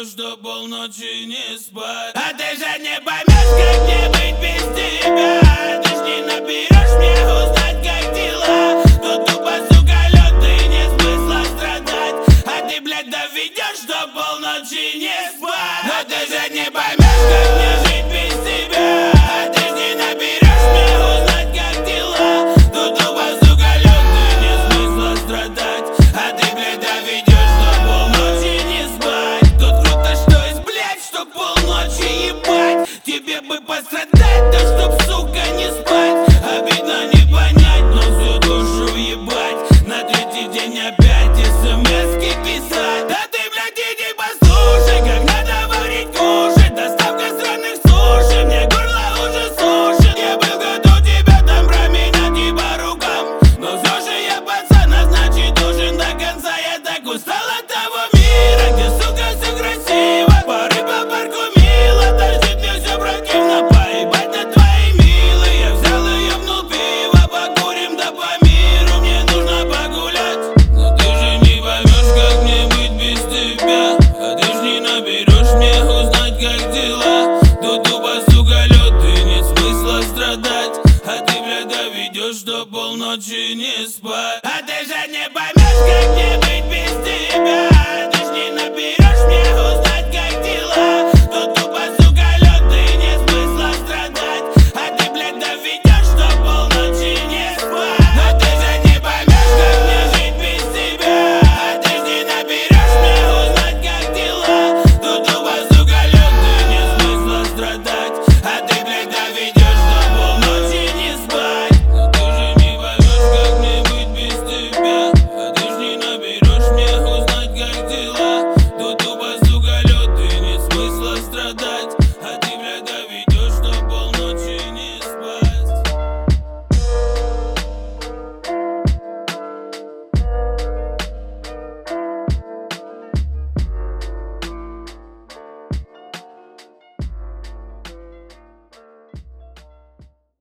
доведешь до полночи не спать. А ты же не поймешь, как мне быть без тебя. Ты ж не наберешь мне узнать, как дела. Тут тупо, сука, лёд, и нет смысла страдать. А ты, блядь, доведешь до полночи не спать. Но ты же не поймешь, как мне жить без тебя. А ты ж не наберешь мне узнать, как дела. Тут тупо, сука, лёд, и нет смысла страдать. А ты, блядь, доведешь до полночи не спать. Тут круто, что есть, блядь, что полночи ебать. Тебе бы пострадать, да чтоб, сука, не спать. Обидно не понять, но всю душу ебать. На третий день опять смс-ки писать. Да ты, блядь, иди послушай, как надо варить кушать. Доставка сраных суши, мне горло уже сушит. Я был готов тебя там променять и по рукам, но все же я пацан, а значит должен до конца. Я так устал от того мира, где, сука, все красиво. Пары по парку мило, торчит мне все противно. Поебать на твои милые, я взял и ебнул пиво. Покурим да по миру, мне нужно погулять. Но ты же не поймешь, как мне быть без тебя. А ты ж не наберешь мне узнать, как дела. Тут тупо, сука, лёд, и нет смысла страдать. А ты, блядь, доведешь до полночи не спать. А ты же не поймешь, как мне быть без тебя. Ты ж не наберешь мне узнать, как дела. Тут тупо, сука, лёд, и нет смысла страдать. А ты, блядь, доведешь до полночи.